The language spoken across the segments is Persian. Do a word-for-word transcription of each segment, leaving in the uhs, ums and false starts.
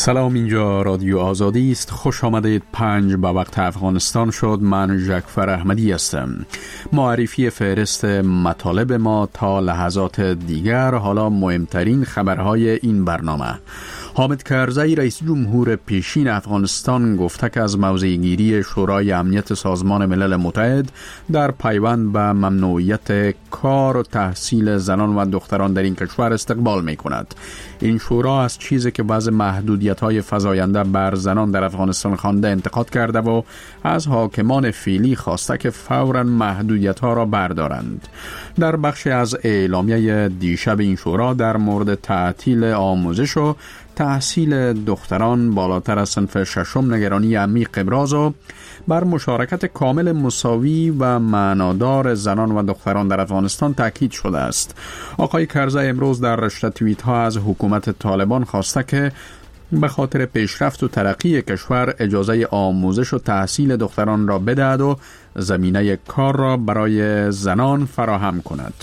سلام، اینجا رادیو آزادی است. خوش آمدید. پنج با وقت افغانستان شد. من جعفر احمدی هستم. معرفی فهرست مطالب ما تا لحظات دیگر. حالا مهمترین خبرهای این برنامه. حامد کرزی رئیس جمهور پیشین افغانستان گفته که از موضع‌گیری شورای امنیت سازمان ملل متحد در پیوند به ممنوعیت کار و تحصیل زنان و دختران در این کشور استقبال می کند. این شورا از چیزی که بعض محدودیت‌های فزاینده بر زنان در افغانستان خوانده انتقاد کرده و از حاکمان فعلی خواسته که فوراً محدودیت‌ها را بردارند. در بخش از اعلامیه دیشب این شورا در مورد تعطیل آموزش و تحصیل دختران بالاتر از صنف ششم نگرانی عمیق ابراز و بر مشارکت کامل مساوی و معنادار زنان و دختران در افغانستان تاکید شده است. آقای کرزی امروز در رشته توییت ها از حکومت طالبان خواسته که به خاطر پیشرفت و ترقی کشور اجازه آموزش و تحصیل دختران را بدهد و زمینه کار را برای زنان فراهم کند.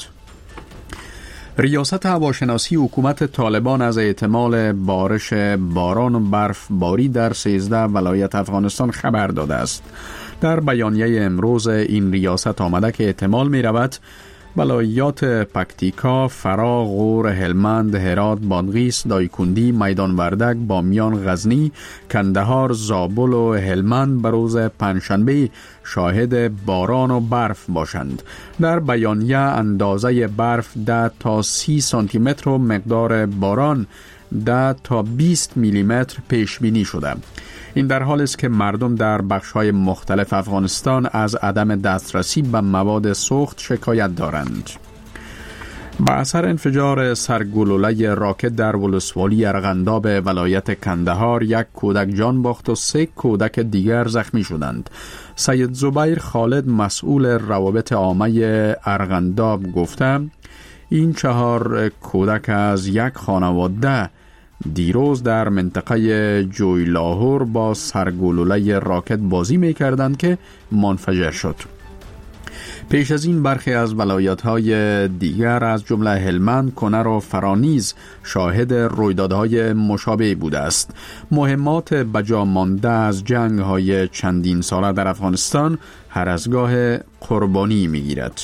ریاست هواشناسی حکومت طالبان از احتمال بارش باران و برف باری در سیزده ولایت افغانستان خبر داده است. در بیانیه امروز این ریاست آمده که احتمال می رود ولایات پکتیکا، فرا، غور، هلمند، هرات، بادغیس، دایکندی، میدان وردک، بامیان، غزنی، کندهار، زابل و هلمند به روز پنجشنبه شاهد باران و برف باشند. در بیانیه اندازه برف ده تا سی سانتی متر و مقدار باران ده تا بیست میلی متر پیش بینی شده. این در حالی است که مردم در بخش‌های مختلف افغانستان از عدم دسترسی به مواد سوخت شکایت دارند. با اثر انفجار سرگلوله راکت در ولسوالی ارغنداب ولایت کندهار یک کودک جان باخت و سه کودک دیگر زخمی شدند. سید زبیر خالد مسئول روابط عامه ارغنداب گفته این چهار کودک از یک خانواده دیروز در منطقه جوی لاهور با سرگلوله راکت بازی می کردند که منفجر شد. پیش از این برخی از ولایت‌های دیگر از جمله هلمند، کنر و فرانیز شاهد رویدادهای مشابه بوده است. مهمات بجا مانده از جنگ‌های چندین ساله در افغانستان هر از گاه قربانی می‌گیرد.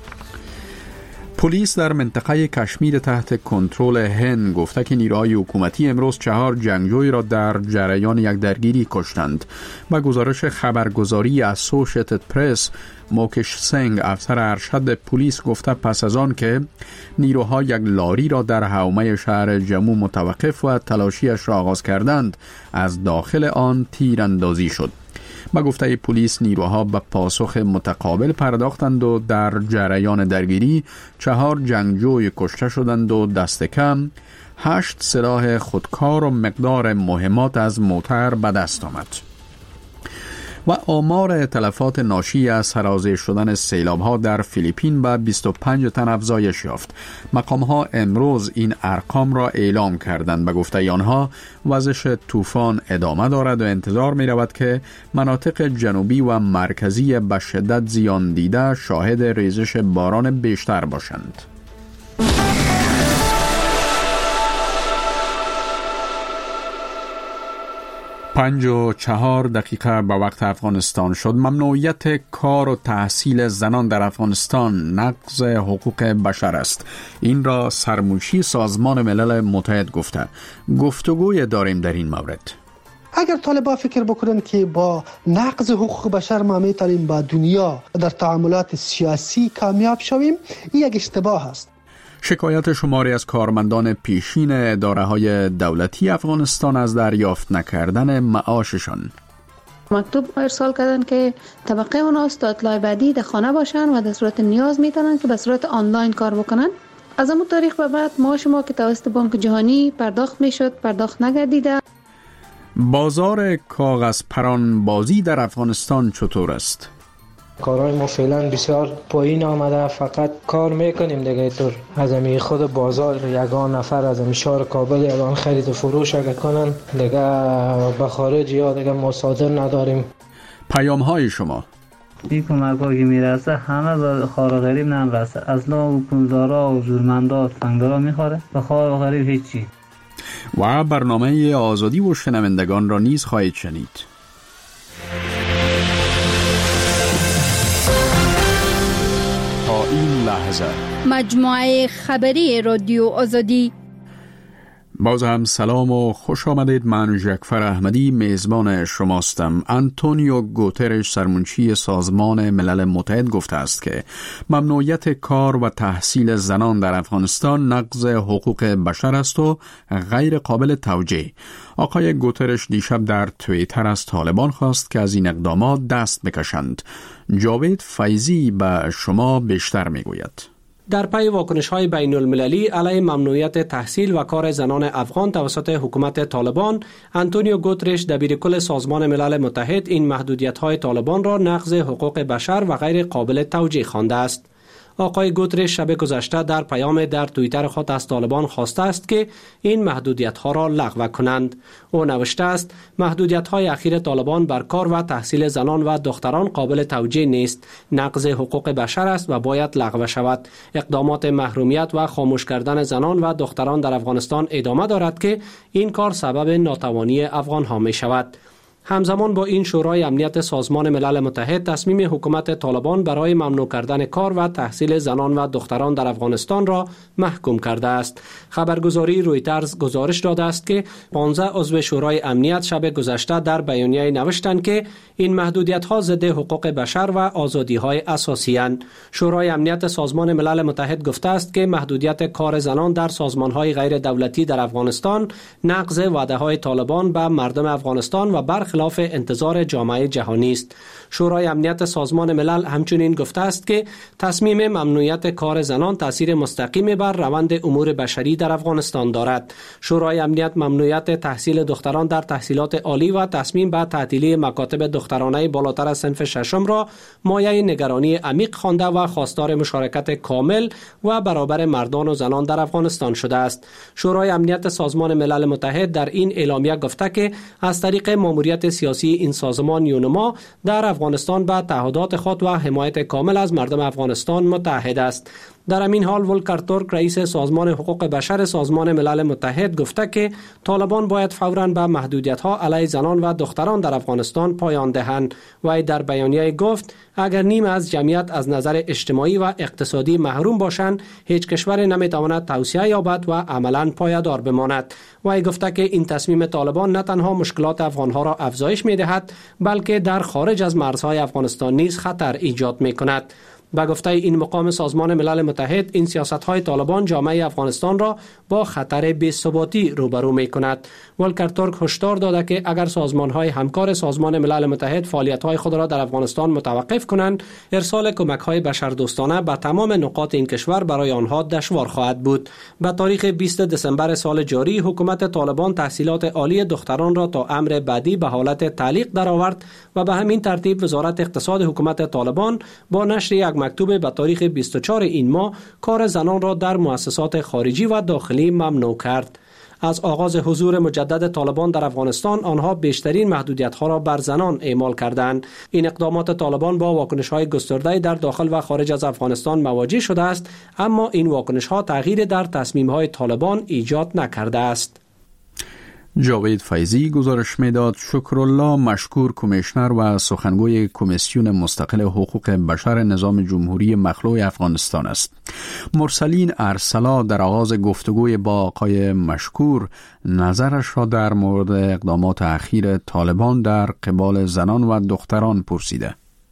پلیس در منطقه کشمیر تحت کنترل هند گفته که نیروهای حکومتی امروز چهار جنگجوی را در جریان یک درگیری کشتند. با گزارش خبرگزاری اسوشییتد پرس، موکش سنگ افسر ارشد پلیس گفته پس از آن که نیروها یک لاری را در حومه شهر جمو متوقف و تلاشیش را آغاز کردند، از داخل آن تیراندازی شد. با گفته پلیس نیروها به پاسخ متقابل پرداختند و در جریان درگیری چهار جنگجوی کشته شدند و دست کم هشت سلاح خودکار و مقدار مهمات از موتر به دست آمد. و آمار تلفات ناشی از سرازیر شدن سیلاب‌ها در فیلیپین به بیست و پنج تن افزایش یافت. مقام‌ها امروز این ارقام را اعلام کردند. به گفته آنها وزش طوفان ادامه دارد و انتظار می‌رود که مناطق جنوبی و مرکزی به شدت زیان دیده شاهد ریزش باران بیشتر باشند. پنج و چهار دقیقه به وقت افغانستان شد. ممنوعیت کار و تحصیل زنان در افغانستان نقض حقوق بشر است. این را سرموشی سازمان ملل متحد گفته. گفتگوی داریم در این مورد. اگر طالبان فکر بکنن که با نقض حقوق بشر ما میتونیم با دنیا در تعاملات سیاسی کامیاب شویم، این یک اشتباه است. شکایت شماری از کارمندان پیشین اداره‌های دولتی افغانستان از دریافت نکردن معاششان. مکتوب ارسال کردن که طبقه اونها تا اطلاع بعدی در خانه باشن و در صورت نیاز میتونن که به صورت آنلاین کار بکنن. از اون تاریخ به بعد معاش ما که توسط بانک جهانی پرداخت میشد پرداخت نگردیده. بازار کاغذ پران بازی در افغانستان چطور است؟ کارهای ما فعلا بسیار پایین آمده، فقط کار میکنیم دیگه. طور از امی خود بازار یگان نفر از امی شهر کابل یگان خرید و فروش اگه کنن دیگه به خارج یا دیگه مصادر نداریم. پیام های شما این کمک ها که میرسه همه به خار و غریب نمیرسه. اصلا حکومتدارا و زورمندا فنگدارا میخوره به خار و غریب هیچی. و برنامه آزادی و شنوندگان را نیز خواهید شنید. تا این لحظه مجموعه خبری رادیو آزادی. باز هم سلام و خوش آمدید. من ژکفر احمدی میزبان شماستم. آنتونیو گوترش سرمنشی سازمان ملل متحد گفته است که ممنوعیت کار و تحصیل زنان در افغانستان نقض حقوق بشر است و غیر قابل توجیه. آقای گوترش دیشب در توییتر از طالبان خواست که از این اقدامات دست بکشند. جاوید فیضی به شما بیشتر میگوید. در پی واکنش‌های بین المللی علیه ممنوعیت تحصیل و کار زنان افغان توسط حکومت طالبان، آنتونیو گوترش دبیرکل سازمان ملل متحد این محدودیت‌های طالبان را نقض حقوق بشر و غیر قابل توجیه خوانده است. آقای گوترش شب گذشته در پیام در توییتر خود از طالبان خواسته است که این محدودیت‌ها را لغو کنند. او نوشته است: محدودیت‌های اخیر طالبان بر کار و تحصیل زنان و دختران قابل توجیه نیست، نقض حقوق بشر است و باید لغو شود. اقدامات محرومیت و خاموش کردن زنان و دختران در افغانستان ادامه دارد که این کار سبب ناتوانی افغان‌ها می‌شود. همزمان با این شورای امنیت سازمان ملل متحد تصمیم حکومت طالبان برای ممنوع کردن کار و تحصیل زنان و دختران در افغانستان را محکوم کرده است. خبرگزاری رویترز گزارش داده است که پانزده عضو شورای امنیت شب گذشته در بیانیه نوشتند که این محدودیت‌ها ضد حقوق بشر و آزادی‌های اساسی اند. شورای امنیت سازمان ملل متحد گفته است که محدودیت کار زنان در سازمان‌های غیر دولتی در افغانستان نقض وعده‌های طالبان به مردم افغانستان و برخلاف خلاف انتظار جامعه جهانی است. شورای امنیت سازمان ملل همچنین گفته است که تصمیم ممنوعیت کار زنان تاثیر مستقیم بر روند امور بشری در افغانستان دارد. شورای امنیت ممنوعیت تحصیل دختران در تحصیلات عالی و تصمیم به تعطیلی مکاتب دخترانه بالاتر از صنف ششم را مایه نگرانی عمیق خوانده و خواستار مشارکت کامل و برابر مردان و زنان در افغانستان شده است. شورای امنیت سازمان ملل متحد در این اعلامیه گفته که از طریق ماموریت سیاسی این سازمان یونما در افغانستان به تعهدات خود و حمایت کامل از مردم افغانستان متحد است. در همین حال ولکر تورک رئیس سازمان حقوق بشر سازمان ملل متحد گفته که طالبان باید فوراً به محدودیت‌ها علیه زنان و دختران در افغانستان پایان دهند. و در بیانیه گفت اگر نیم از جمعیت از نظر اجتماعی و اقتصادی محروم باشند، هیچ کشور نمیتواند توسعه یابد و عملاً پایدار بماند. و گفته که این تصمیم طالبان نه تنها مشکلات افغانها را افزایش می‌دهد، بلکه در خارج از مرزهای افغانستان نیز خطر ایجاد می‌کند. با گفته این مقام سازمان ملل متحد، این سیاست‌های طالبان جامعه افغانستان را با خطر بی‌ثباتی روبرو می‌کند. ولکر تورک هشدار داده که اگر سازمان‌های همکار سازمان ملل متحد فعالیت‌های خود را در افغانستان متوقف کنند، ارسال کمک‌های بشردوستانه به تمام نقاط این کشور برای آنها دشوار خواهد بود. به تاریخ بیست دسامبر سال جاری، حکومت طالبان تحصیلات عالی دختران را تا امر بعدی به حالت تعلیق درآورد و به همین ترتیب وزارت اقتصاد حکومت طالبان با نشر یک مکتوب به تاریخ بیست و چهارم این ماه کار زنان را در مؤسسات خارجی و داخلی ممنوع کرد. از آغاز حضور مجدد طالبان در افغانستان، آنها بیشترین محدودیت‌ها را بر زنان اعمال کردند. این اقدامات طالبان با واکنش‌های گسترده در داخل و خارج از افغانستان مواجه شده است، اما این واکنش‌ها تغییر در تصمیم‌های طالبان ایجاد نکرده است. جاوید فیضی گزارش میداد. شکرالله مشکور، کمیشنر و سخنگوی کمیسیون مستقل حقوق بشر نظام جمهوری مخلوع افغانستان است. مرسلین ارسلا در آغاز گفتگوی با آقای مشکور نظرش را در مورد اقدامات اخیر طالبان در قبال زنان و دختران پرسیده.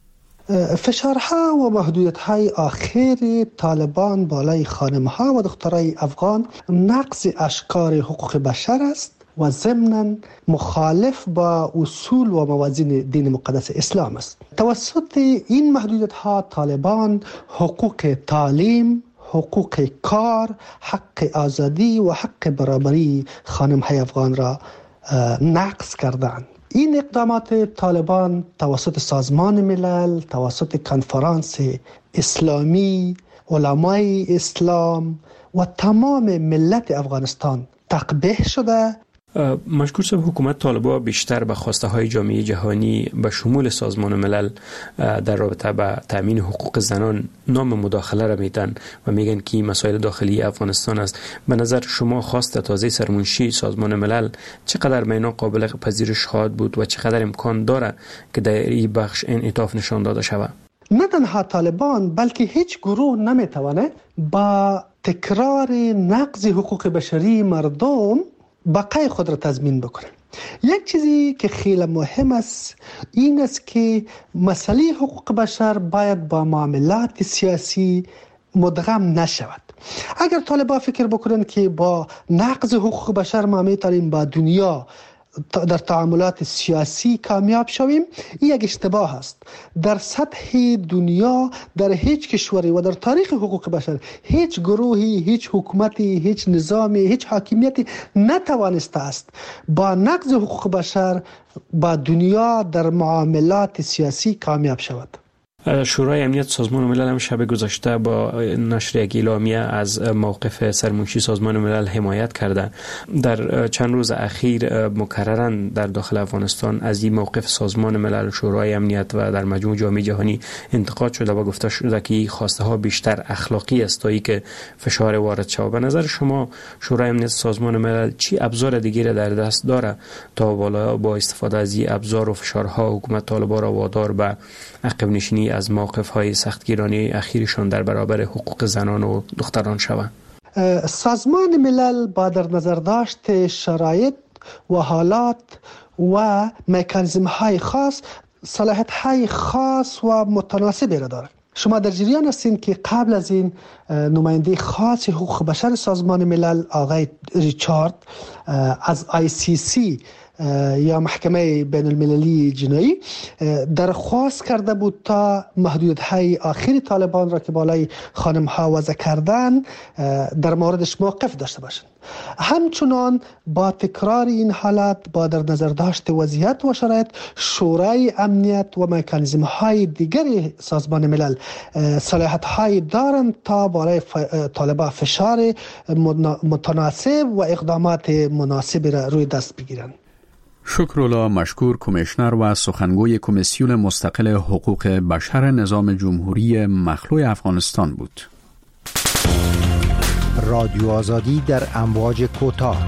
فشارها و محدودیت‌های آخر طالبان بالای خانم‌ها و دخترای افغان نقض اشکار حقوق بشر است و ضمناً مخالف با اصول و موازین دین مقدس اسلام است. توسط این محدودیت‌ها طالبان حقوق تعلیم، حقوق کار، حق آزادی و حق برابری خانم‌های افغان را نقض کردند. این اقدامات طالبان توسط سازمان ملل، توسط کنفرانس اسلامی، علمای اسلام و تمام ملت افغانستان تقبیح شده. مشکور صاحب، حکومت طالبان بیشتر به خواسته های جامعه جهانی به شمول سازمان ملل در رابطه با تامین حقوق زنان نام مداخله را میدن و میگن که مسائل داخلی افغانستان است. به نظر شما خواست تازه سرمنشی سازمان ملل چقدر معنا قابل پذیرش خواهد بود و چقدر امکان داره که در این بخش انعطاف نشان داده شود؟ نه تنها طالبان بلکه هیچ گروه نمیتونه با تکرار نقض حقوق بشری مردم بقای خود را تضمین بکنه. یک چیزی که خیلی مهم است این است که مسئله حقوق بشر باید با معاملات سیاسی مدغم نشود. اگر طالبان فکر بکنن که با نقض حقوق بشر ما میتونیم با دنیا در تعاملات سیاسی کامیاب شویم، این یک اشتباه است. در سطح دنیا در هیچ کشوری و در تاریخ حقوق بشر هیچ گروهی، هیچ حکومتی، هیچ نظامی، هیچ حاکمیتی نتوانسته است با نقض حقوق بشر با دنیا در معاملات سیاسی کامیاب شود. شورای امنیت سازمان ملل هم شب گذشته با نشر یک اعلامیه از موقف سرمنشی سازمان ملل حمایت کرده. در چند روز اخیر مکرراً در داخل افغانستان از این موقف سازمان ملل، شورای امنیت و در مجموع جامعه جهانی انتقاد شده و گفته شده که خواسته ها بیشتر اخلاقی است تا اینکه فشار وارد شود. به نظر شما شورای امنیت سازمان ملل چی ابزار دیگری در دست داره تا بالا با استفاده از این ابزار و فشارها حکومت طالبان را وادار به عقب نشینی از موقف‌های سختگیرانه اخیرشان در برابر حقوق زنان و دختران شوند؟ سازمان ملل با در نظر داشت شرایط و حالات و مکانیزم‌های خاص صلاحیت‌های خاص و متناسبی را دارد. شما در جریان هستین که قبل از این نماینده خاص حقوق بشر سازمان ملل آقای ریچارد از آی سی سی یا محکمه بین المللی جنایی درخواست کرده بود تا محدودیت‌های آخری طالبان را که بالای خانم‌ها وضع کردن در موردش موقف داشته باشند. همچنان با تکرار این حالت، با در نظر داشت وضعیت و شرایط، شورای امنیت و مکانیزم‌های دیگر سازمان ملل صلاحیت‌های دارند تا برای طالبان فشار متناسب و اقدامات مناسب را روی دست بگیرند. شکرالله مشکور، کمیشنر و سخنگوی کمیسیون مستقل حقوق بشر نظام جمهوری مخلوع افغانستان بود. رادیو آزادی در امواج کوتاه.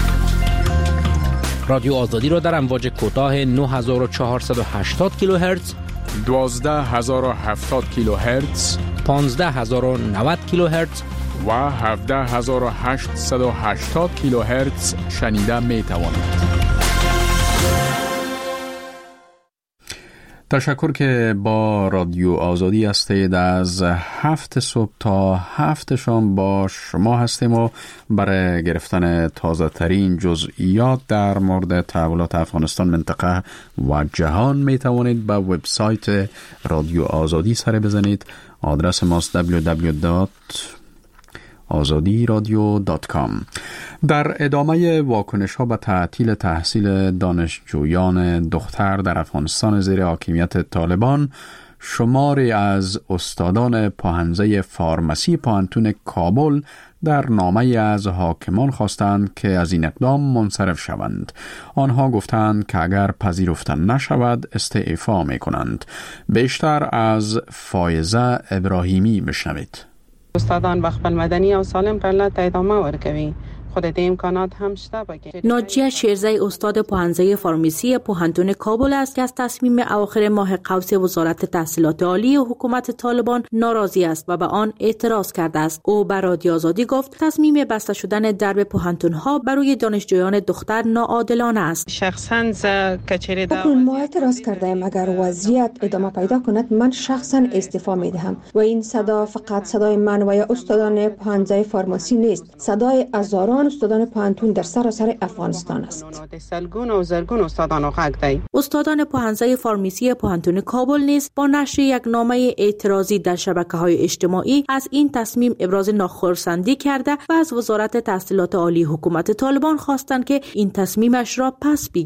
رادیو آزادی را در امواج کوتاه نه هزار و چهارصد و هشتاد کیلوهرتز، دوازده هزار و هفتاد کیلوهرتز، پانزده هزار و نود کیلوهرتز و هفده هزار و هشتصد و هشتاد کیلوهرتز شنیده می توانید. تشکر که با رادیو آزادی هستید. از هفت صبح تا هفت شام با شما هستیم و برای گرفتن تازه ترین جزئیات در مورد تحولات افغانستان، منطقه و جهان می توانید به وبسایت رادیو آزادی سر بزنید. آدرس ماست دبلیو دبلیو دبلیو دات آزادی رادیو دات کام. در ادامه واکنش ها به تعطیل تحصیل دانشجویان دختر در افغانستان زیر حاکمیت طالبان، شماری از استادان پاهنزه فارمسی پوهنتون کابل در نامه از حاکمان خواستند که از این اقدام منصرف شوند. آنها گفتند که اگر پذیرفته نشود استعفا می کنند. بیشتر از فایزه ابراهیمی بشنوید. استادان به خپل مدني او سالم فعالیت ادامه ورکوي. خود دې امکانات هم شته. ناجیه شیرزی استاد پوهنځی فارمسی پوهنتون کابل است که از تصمیم اواخر ماه قوس وزارت تحصیلات عالی و حکومت طالبان ناراضی است و به آن اعتراض کرده است. او به رادیو آزادی گفت تصمیم بسته شدن درب پوهنتون‌ها برای دانشجویان دختر ناعادلانه است. شخصا کچری دا ما اعتراض کردیم اگر وضعیت ادامه پیدا کند من شخصا استعفا می‌دهم و این صدا فقط صدای من و یا استادان پوهنځی فارمسی نیست، صدای هزاران استادان پوهنتون در سراسر افغانستان است. استادان پوهنځی فارمسی پوهنتون کابل نیز با نشر یک نامه اعتراضی در شبکه‌های اجتماعی از این تصمیم ابراز ناخرسندی کرده و از وزارت تحصیلات عالی حکومت طالبان خواستند که این تصمیمش را پس بگیرد.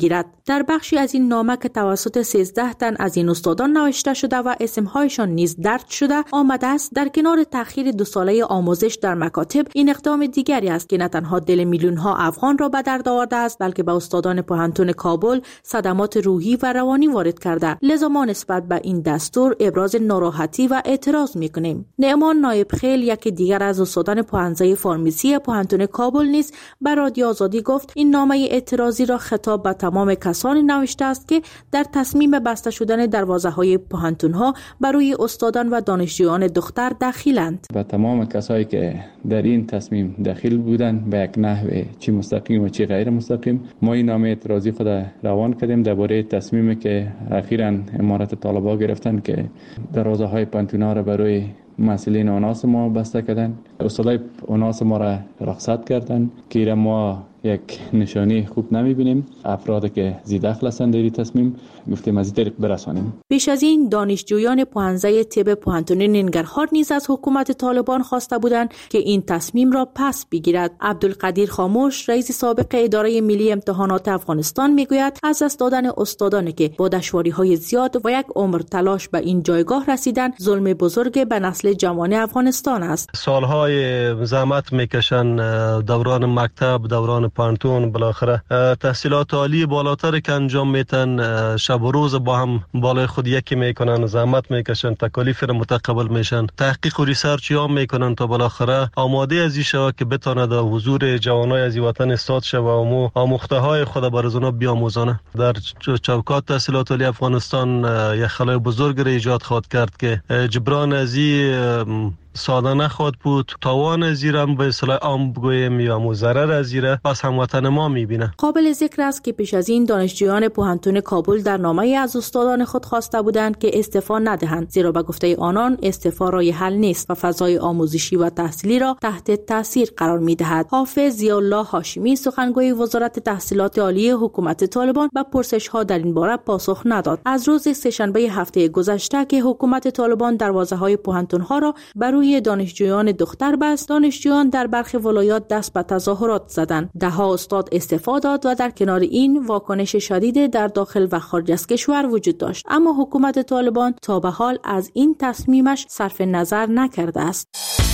در بخشی از این نامه که توسط سیزده تن از این استادان نوشته شده و اسمهایشان نیز درج شده آمده است در کنار تأخیر دو ساله آموزش در مکاتب، این اقدام دیگری است که نه تنها دل میلیون ها افغان را به درد آورده است بلکه به استادان پوهنتون کابل صدمات روحی و روانی وارد کرده. لذا ما نسبت به این دستور ابراز ناراحتی و اعتراض میکنیم. نعمان نایب خیل یکی دیگر از استادان پوهنځی فارمسی پوهنتون کابل نیز به رادیو آزادی گفت این نامه اعتراضی را خطاب به تمام کسانی نوشته است که در تصمیم بسته شدن دروازه‌های پوهنتون‌ها برای استادان و دانشجویان دختر دخیلند. به تمام کسایی که در این تصمیم دخیل بودند به یک نحو چی مستقیم و چی غیر مستقیم ما این نامه اعتراضی خود روان کردیم درباره تصمیمی که اخیراً امارت طالبان گرفتن که دروازه‌های پوهنتون‌ها را برای مسئولین اوناس ما بسته کردن. استادای اوناس ما را رخصت کردن که ما یک نشانی خوب نمیبینیم. افرادی که زیدخل هستند در این تصمیم گفتیم از این طریق برسانیم. بیش از این دانشجویان پوهنځی طب پوهنتون ننگرهار نیز از حکومت طالبان خواسته بودند که این تصمیم را پس بگیرد. عبدالقدیر خاموش رئیس سابق اداره ملی امتحانات افغانستان میگوید از دست دادن استادانی که با دشواری‌های زیاد و یک عمر تلاش به این جایگاه رسیدن ظلم بزرگ به نسل جوان افغانستان است. سالهای زحمت میکشن دوران مکتب، دوران پوهنتون، بالاخره تحصیلات عالی بالاتر که انجام میتن، شب و روز با هم بالای خود یکی میکنن، زحمت میکشن، تکالیف را متقبل میشن، تحقیق و ریسرچ هم میکنن تا بالاخره آماده از این شود که بتونه در حضور جوانای از وطن استاد شود و آموخته های خود بر از اونا بیاموزانه. در چوکات تحصیلات عالی افغانستان یک خلای بزرگ را ایجاد خواهد کرد که جبران از این ساده نخواد بود. تاوان زیرم به اصطلاح عام بگویم یا مضرر از زیره پس هموطن ما میبینه. قابل ذکر است که پیش از این دانشجویان پوهنتون کابل در نامه از استادان خود خواسته بودند که استعفا ندهند، زیرا به گفته آنان استعفا راه حل نیست و فضای آموزشی و تحصیلی را تحت تاثیر قرار میدهد. حافظ ضیاءالله هاشمی سخنگوی وزارت تحصیلات عالی حکومت طالبان به پرسش ها در این باره پاسخ نداد. از روز سه‌شنبه هفته گذشته که حکومت طالبان دروازه‌های پوهنتون ها را برای دانشجویان دختر بست، دانشجویان در برخی ولایات دست به تظاهرات زدند. ده ها استاد استعفا داد و در کنار این واکنش شدید در داخل و خارج از کشور وجود داشت، اما حکومت طالبان تا به حال از این تصمیمش صرف نظر نکرده است.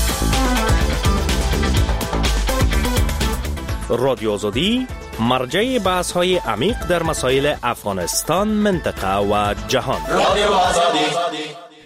رادیو آزادی مرجع بحث های عمیق در مسائل افغانستان، منطقه و جهان. رادیو آزادی.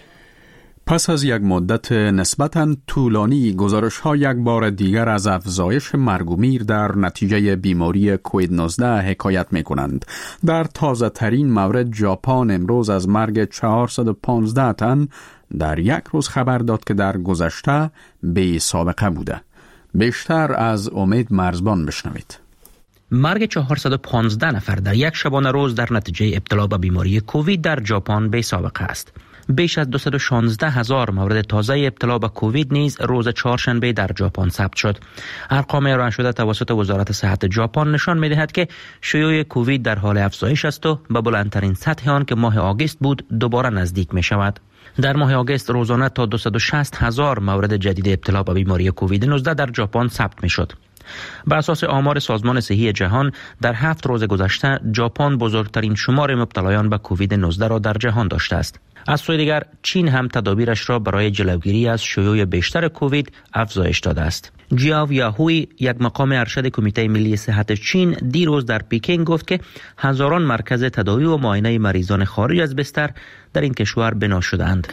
پس از یک مدت نسبتاً طولانی گزارش ها یک بار دیگر از افزایش مرگ و میر در نتیجه بیماری کووید نوزده حکایت می کنند. در تازه ترین مورد ژاپن امروز از مرگ چهارصد و پانزده تن در یک روز خبر داد که در گذشته بی سابقه بوده. بیشتر از امید مرزبان بشنوید. مرگ چهارصد و پانزده نفر در یک شبانه روز در نتیجه ابتلا به بیماری کووید در ژاپن بی سابقه است. بیش از دویست و شانزده هزار مورد تازه ابتلا به کووید نیز روز چهارشنبه در ژاپن ثبت شد. ارقام اعلام شده توسط وزارت صحت ژاپن نشان می‌دهد که شیوع کووید در حال افزایش است و به بلندترین سطح آن که ماه آگوست بود دوباره نزدیک می‌شود. در ماه آگوست روزانه تا دویست و شصت هزار مورد جدید ابتلا به بیماری کووید نوزده در ژاپن ثبت می‌شد. بر اساس آمار سازمان صحی جهان در هفت روز گذشته ژاپن بزرگترین شمار مبتلایان به کووید نوزده را در جهان داشته است. از سوی دیگر چین هم تدابیرش را برای جلوگیری از شیوع بیشتر کووید افزایش داده است. جیاو یاهوی، یک مقام ارشد کمیته ملی صحت چین، دیروز در پکین گفت که هزاران مرکز تداوی و معاینه مریضان خارج از بستر در این کشور بنا شده‌اند.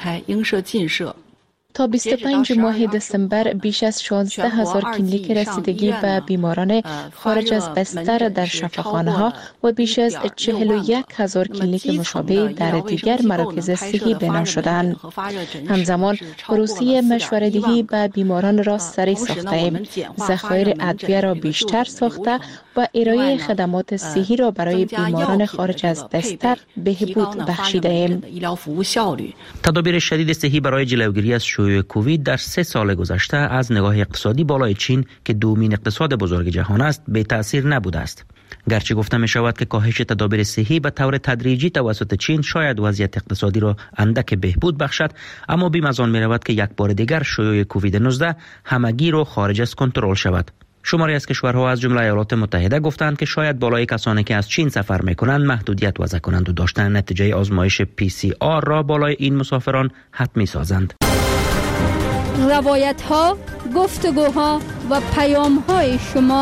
تا بیست و پنج ماه دسامبر بیش از شانزده هزار کلینیک رسیدگی به بیماران خارج از بستر در شفاخانه‌ها و بیش از چهل و یک هزار کلینیک مشابه در دیگر مراکز صحی بنا شدند. همزمان پروسه مشوره‌دهی به بیماران را سریع ساخته‌ایم، ذخایر ادویه را بیشتر ساخته و ارائه خدمات صحی را برای بیماران خارج از بستر بهبود بخشیده‌ایم. تدابیر شدید صحی برای جلوگیری از شیوع کووید در سه سال گذشته از نگاه اقتصادی بالای چین که دومین اقتصاد بزرگ جهان است بی تأثیر نبوده است. گرچه گفته می شود که کاهش تدابیر صحی به طور تدریجی توسط چین شاید وضعیت اقتصادی را اندک بهبود بخشد، اما بیم از آن می رود که یک بار دیگر شیوع کووید نوزده همگی را خارج از کنترل شود. شماری از کشورها از جمله ایالات متحده گفتند که شاید بالای کسانی که از چین سفر میکنند محدودیت وضع کنند و داشتن نتیجه آزمایش پی سی آر را بالای این مسافران حتمی سازند. روایت ها، گفتگوها و پیام های شما.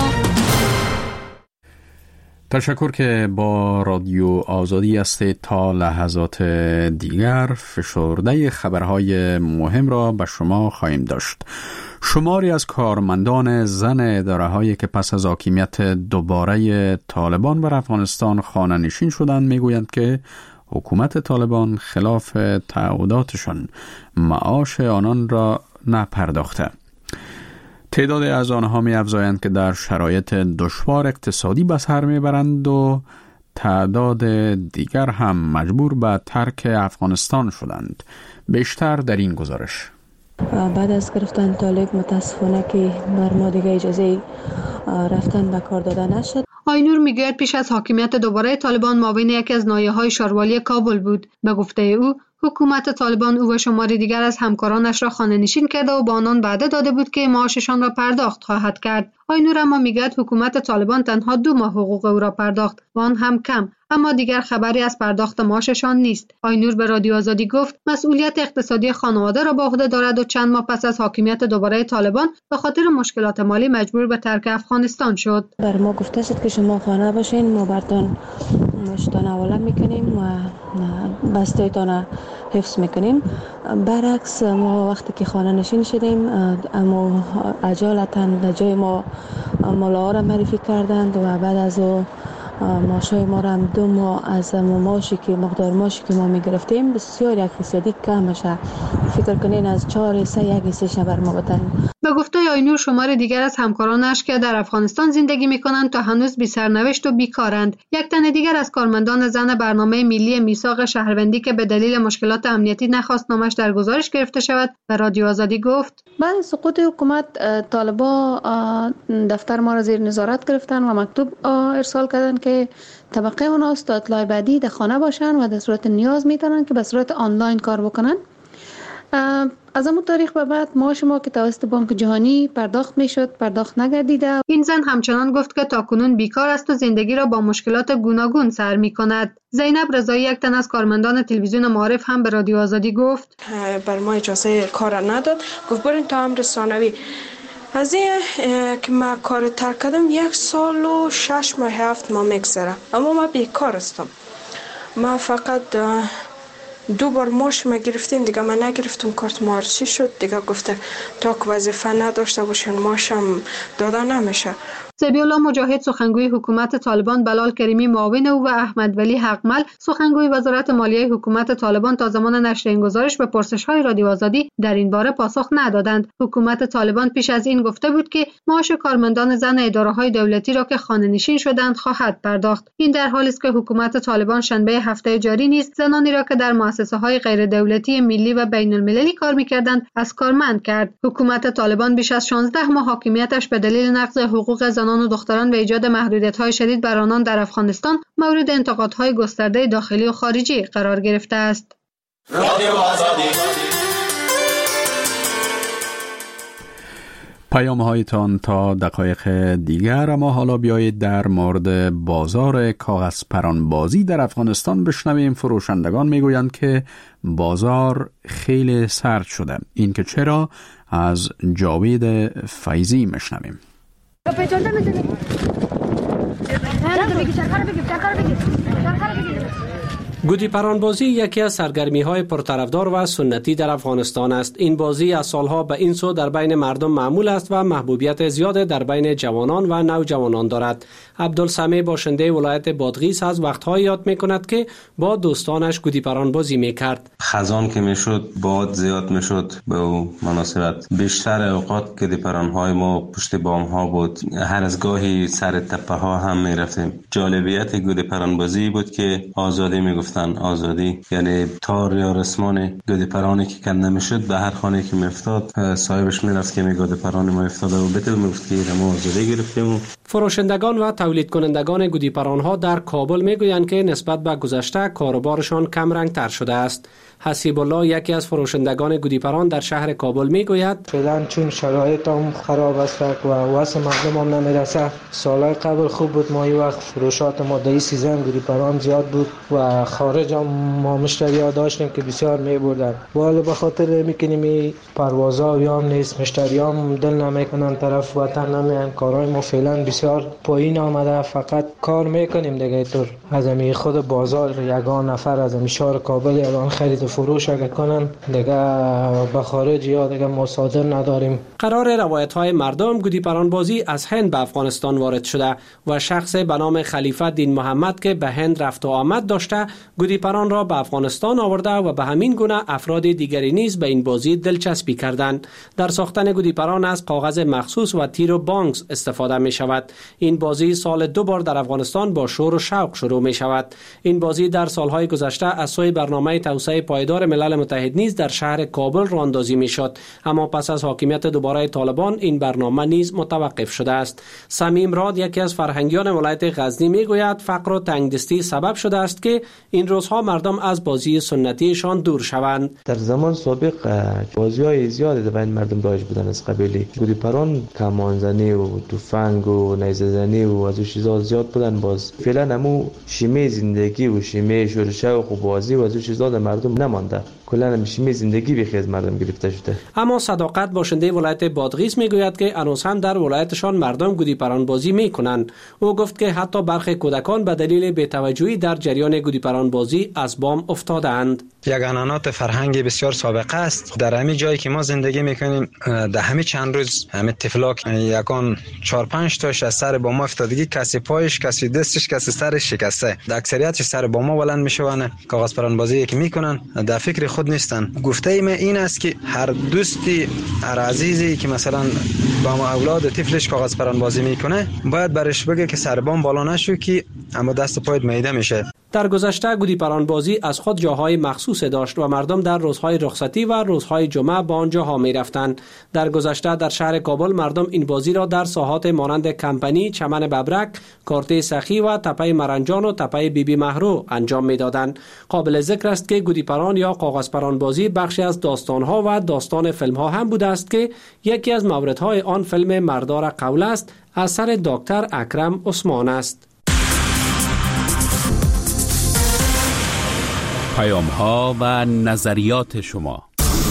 تشکر که با رادیو آزادی هستید. تا لحظات دیگر فشرده خبرهای مهم را به شما خواهیم داشت. شماری از کارمندان زن اداره‌هایی که پس از حاکمیت دوباره طالبان بر افغانستان خانه نشین شدند میگویند که حکومت طالبان خلاف تعهداتشان معاش آنان را نپرداخته. تعداد از آنها می افزایند که در شرایط دشوار اقتصادی به سر می برند و تعداد دیگر هم مجبور به ترک افغانستان شدند. بیشتر در این گزارش. بعد از گرفتن طالب متاسفانه که بر ما دیگه اجازه رفتن به کار داده نشد. آینور میگوید پیش از حاکمیت دوباره طالبان معاون یکی از نایه‌های شاروالی کابل بود. به گفته او حکومت طالبان او و شماری دیگر از همکارانش را خانه نشین کرده و با آنان وعده داده بود که معاششان را پرداخت خواهد کرد. آینور اما میگوید حکومت طالبان تنها دو ماه حقوق او را پرداخت و آن هم کم، اما دیگر خبری از پرداخت معاششان نیست. آینور به رادیو آزادی گفت مسئولیت اقتصادی خانواده را به عهده دارد و چند ماه پس از حاکمیت دوباره طالبان به خاطر مشکلات مالی مجبور به ترک افغانستان شد. بر ما گفته شد که شما خانه باشین، ما براتون مشتان حواله میکنیم و بسته‌تان حفظ میکنیم. برعکس ما وقتی که خانه نشین شدیم اما اجالتا در جای ما مالا را معرفی کردند و بعد از او ماشای ما را هم دو ماه از ماشی که مقدار ماشی که ما میگرفتیم بسیار یک فیصدی کم شد. فکر کنین از چهار سه یک سه بر ما بتن. به گفته آینور شمار دیگر از همکارانش که در افغانستان زندگی میکنند تا هنوز بی سرنوشت و بیکارند. یک تن دیگر از کارمندان زن برنامه ملی میثاق شهروندی که به دلیل مشکلات امنیتی نخواست نامش در گزارش گرفته شود به رادیو آزادی گفت بعد از سقوط حکومت طالبا دفتر ما را زیر نظارت گرفتن و مکتوب ارسال کردن که طبقه اوناست تا اطلاع بعدی در خانه باشن و در صورت نیاز میتونن که به صورت آنلاین کار بکنن. از همون تاریخ به بعد معاش ما که توسط بانک جهانی پرداخت میشد پرداخت نگردیده. این زن همچنان گفت که تاکنون بیکار است و زندگی را با مشکلات گوناگون سر میکند. زینب رضایی یک تن از کارمندان تلویزیون معارف هم به رادیو آزادی گفت بر ما اجازه کار نداد، گفت برین تا امر ثانوی. از این که من کار ترک کردم یک سال و شش ماه هفت ماه میگذره، اما من بیکار هستم. من فقط دو بار ماش ما گرفتیم دیگه من نگرفتم، کارت مارچی شد دیگه گفته تا که وظیفه نداشته باشین ماشم داده نمیشه. زبی الله مجاهد سخنگوی حکومت طالبان، بلال کریمی معاون او و احمد ولی حقمل سخنگوی وزارت مالیه حکومت طالبان تا زمان نشر این گزارش به پرسش‌های رادیو آزادی در این باره پاسخ ندادند. حکومت طالبان پیش از این گفته بود که معاش کارمندان زن اداره‌های دولتی را که خانه‌نشین شدند خواهد پرداخت. این در حالی است که حکومت طالبان شنبه هفته جاری نیز زنانی را که در مؤسسه‌های غیر دولتی ملی و بین‌المللی کار می‌کردند از کار منع کرد. حکومت طالبان بیش از شانزده ماه حاکمیتش به دلیل نقض حقوق زنان و دختران و ایجاد محدودیت‌های شدید بر آنان در افغانستان مورد انتقادهای گسترده داخلی و خارجی قرار گرفته است. رادیو آزادی. پیام هایتان تا دقایق دیگر، اما حالا بیایید در مورد بازار کاغذ پرانبازی در افغانستان بشنویم. فروشندگان میگویند که بازار خیلی سرد شده. این که چرا؟ از جاوید فیضی میشنویم. گودی پرانبازی یکی از سرگرمی‌های پرطرفدار و سنتی در افغانستان است. این بازی از سالها به این سو در بین مردم معمول است و محبوبیت زیاد در بین جوانان و نوجوانان دارد. عبدالسمیع باشنده ولایت بادغیس از وقت‌های یاد می‌کند که با دوستانش گودی پرانبازی می‌کرد. خزان که میشد باد زیاد میشد، به او مناسبت بیشتر اوقات گودی پران‌های ما پشت بام‌ها بود. هر از گاهی سر تپه‌ها هم می‌رفتیم. جالبیت گودی پرانبازی بود که آزادی می‌گفت آزادی، یعنی تار یا رسمان گودی پرانی که کنده میشد به هر خانه که میفتاد صاحبش میرفت که می گودی پرانی ما افتاده و بده میگفت که ما آزادی گرفتیم و فروشندگان و تولید کنندگان گودیپرانها در کابل میگویند که نسبت به گذشته کاروبارشان کم رنگ تر شده است. حسیب الله یکی از فروشندگان گودیپران در شهر کابل میگوید فعلا چون شرایط هم خراب است و واسه مردم هم نمیرسه. سالهای قبل خوب بود، ما این وقت فروشات ما در این سیزن گودیپران زیاد بود و خارج هم ما مشتری ها داشتیم که بسیار میبردن. ولی به خاطر میکنیم این پروازها یا هم نیست، مشتری هم دل نمیکنن طرف وطن نمیان. کارهای ما فعلا بسیار پایین آمده، فقط کار میکنیم دیگه. طور از امی خود بازار یگان نفر از امی شهر کابل یگان خرید و فروش اگه کنن دیگه به خارج یا دیگه مصادر نداریم. قرار روایت های مردم گودیپران بازی از هند به افغانستان وارد شده و شخص به نام خلیفه دین محمد که به هند رفت و آمد داشته گودیپران را به افغانستان آورده و به همین گونه افراد دیگری نیز به این بازی دلچسپی کردند. در ساختن گودیپران از کاغذ مخصوص و تیر و بانگز استفاده می شود. این بازی سال دو بار در افغانستان با شور و شوق شروع می شود. این بازی در سالهای گذشته از سوی برنامه توسعه پایدار ملل متحد نیز در شهر کابل راه اندازی می شد، اما پس از حاکمیت دوباره طالبان این برنامه نیز متوقف شده است. سمیم راد یکی از فرهنگیان ولایت غزنی می گوید فقر و تنگدستی سبب شده است که این روزها مردم از بازی سنتیشان دور شوند. در زمان سابق بازی‌های زیادی در بین مردم رایج بودن از قبیل گودیپران، کمانزنی و تفنگ و نیزه زنی و از چیزا زیاد بودن. باز فعلا همو شیمه زندگی و شیمه شور و شوق و بازی و از چیزا در مردم نمانده. کلا هم شیمه زندگی بخی از مردم گرفته شده. اما صداقت باشنده ولایت بادغیس میگوید که هنوز هم در ولایتشان مردم گودیپران بازی میکنند. او گفت که حتی برخی کودکان به دلیل بی‌توجهی در جریان گودیپران بازی از بام افتادند. یک عنعنات فرهنگی بسیار سابقه است. در همین جایی که ما زندگی میکنیم در همین چند روز همین طفلاک یکان چهار پنج تاش از سر بام افتادگی، کسی پایش، کسی دستش، کسی سرش شکسته. در اکثریت سر بام بلند میشوند، کاغذ پران بازی که میکنن در فکر خود نیستن. گفته ایم این است که هر دوستی هر عزیزی که مثلا با ما اولاد طفلش کاغذ پران بازی میکنه باید برش بگه که سر بام بالا نشو که اما دست و پایت میده میشه. در گذشته گودیپران بازی از خود جاهای مخصوص داشت و مردم در روزهای رخصتی و روزهای جمعه به آنجاها می رفتند. در گذشته در شهر کابل مردم این بازی را در ساحات مانند کمپنی، چمن ببرک، کارته سخی و تپه مرنجان و تپه بی بی مهرو انجام می دادند. قابل ذکر است که گودیپران یا کاغذ پران بازی بخشی از داستانها و داستان فیلمها هم بوده است که یکی از موردهای آن فیلم مردار قول است اثر دکتر اکرم عثمان است. پیام ها و نظریات شما.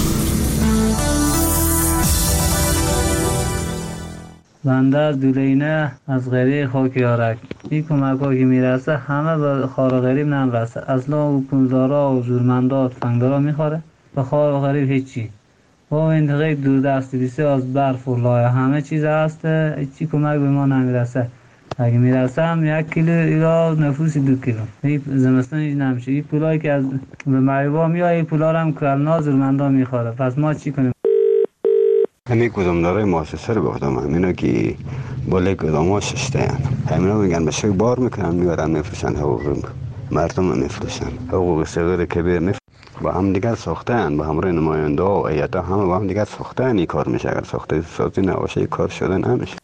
بنده از دولینه از غریب خاکیارک. این کمک ها که میرسه همه به خار غریب نمیرسه. اصلا او پولدارا و زورمندا و تفنگدارا میخوره، به خار غریب هیچی. با منطقه دوردست بسیار از برف و لایه همه چیز هست، هیچی کمک به ما نمیرسه. اگه میرسم یک کیلو ایلا نفوسی دو کیلو. این زمستان هیچ نمیشه. این پولایی که از به معیوبا میاد این پولا رو هم کرنا زورمندا میخوره. پس ما چی کنیم؟ همین گودامدارای مؤسسه رو گفتم، همینا که بالای گوداما ششته همینا میگن بشه بار میکنن میبرن میفروشن، حقوق مردم رو میفروشن، حقوق صغیر کبیر میفروشن. با هم دیگر ساختن، با همراه نماینده و هیئت‌ها همه با هم دیگر ساختن. این کار میشه. اگر ساخته سازی نباشه کار شده نمیشه.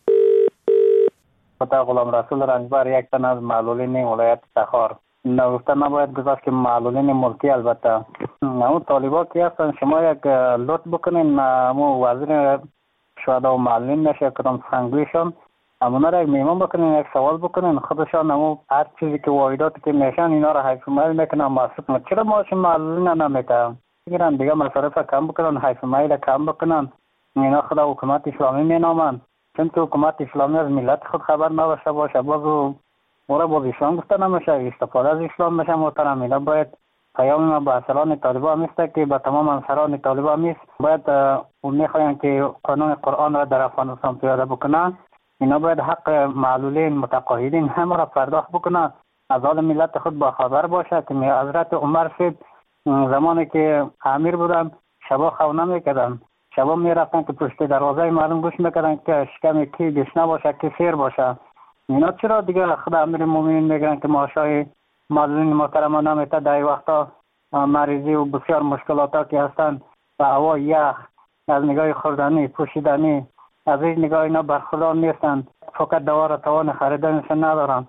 خدا غلام رسول رنجبر یک تن از معلولین ولایت تخار نگفته نباید گذاشت که معلولین ملکی البته اون طالبا که هستن شما یک لطف بکنین امو وزیر شهدا و معلولین نشه کدام سخنگویشان امونا را یک میمون بکنین، یک سوال بکنین خودشان امو هر چیزی که واحداتی که میشن اینا را حیف مایل میکنن محسوب. چرا ماشین معلولین نمیکنن؟ بگیرن دیگه مصارف کم بکنن، حیف مایل کم بکنن. اینا خدا حکومت اسلامی مینامن، چون که حکومت اسلامی از ملت خود خبر نباشه باشه بازو مورا باز اسلام گفته نمیشه، استفاده از اسلام میشه. محترم اینا باید پیام ما به اصلان طالبان میسته که به تمام انصاران طالبان میست باید میخواین که قانون قرآن را در افغانستان پیاده بکنن. اینا باید حق معلولین متقاعدین همه را پرداخت بکنن، از حال ملت خود با خبر باشه که حضرت عمر صاحب زمانی که امیر بودن شبا خونه میکردن، شبا میرفتن که پشت دروازه مردم گوش میکردن که شکم کی گشنه باشه کی سیر باشه. اینا چرا دیگه خدا امیر مومنین میگن که معاشای معلولین محترم نمیته؟ در وقتا مریضی و بسیار مشکلات ها که هستن و هوا یخ از نگاه خوردنی پوشیدنی از این نگاه اینا برخوردار نیستند، فقط دوار توان خریدنش ندارند.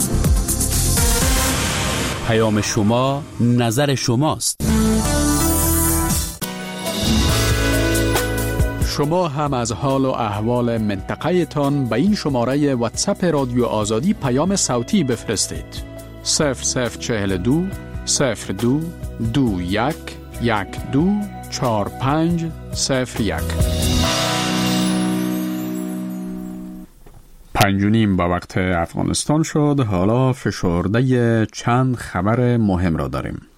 پیام شما نظر شماست. شما هم از حال و احوال منطقه تان به این شماره واتساپ رادیو آزادی پیام صوتی بفرستید. صفر صفر چهل دو صفر دو دو یک یک دو چار پنج صفر یک. پنج و نیم با وقت افغانستان شد. حالا فشرده چند خبر مهم را داریم.